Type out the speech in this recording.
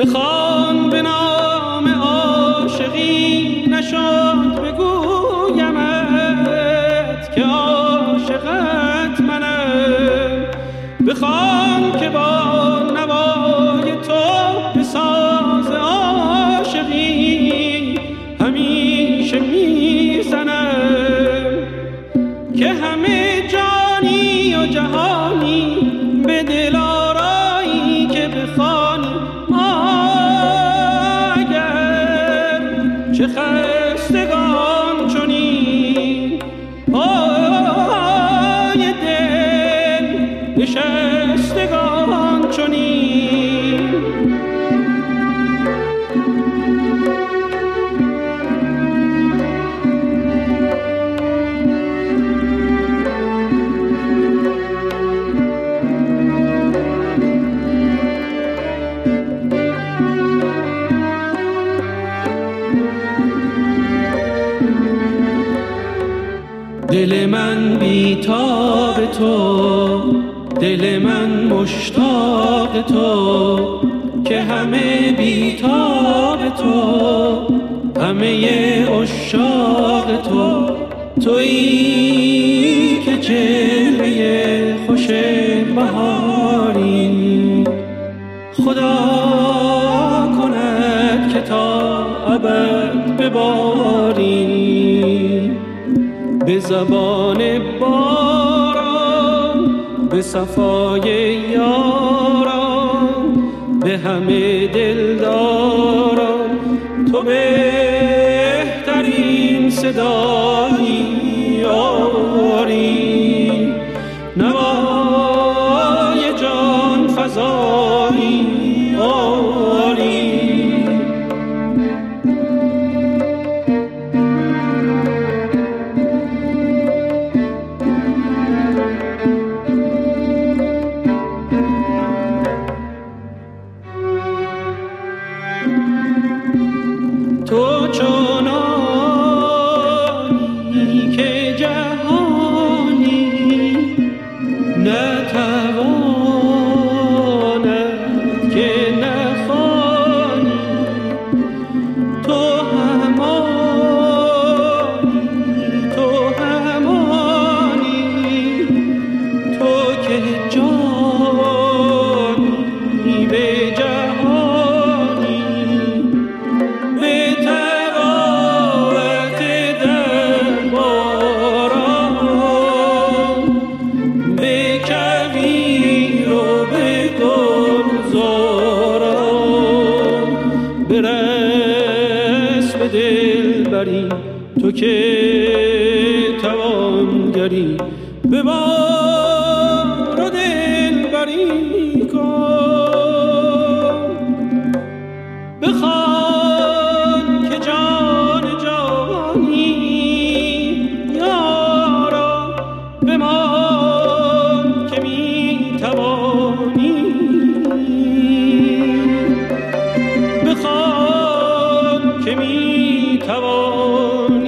بخوان به نام عاشقی نشد بگویمت که عاشقت منم. بخوان که با نوای تو بساز عاشقی همیشه میزنم که همه جانی و جهانی به دل آرایی که بخوانی. اگر چه خستگان چنین پای دل نشستگان چنین. دل من بیتاب تو، دل من مشتاق تو، که همه بیتاب تو، همه عشاق تو. تویی که جلوه خوش بهاری، خدا کند که تا ابد بباری. به زبان باران، به صفای یاران، به همه دلداران تو بهترین صدایی آری. نوای جان فزایی آری. تو چنانی که جهانی نتواند که نخوانی. تو همانی، تو همانی، تو که جانی به جهانی. به تراوت درباران، به کویر و به گلزاران، برس به دلبری تو که توانگری. به بار و دلبری کن. بخوان که جان جانی یارا بمان که میتوانی. بخوان که میتوانی.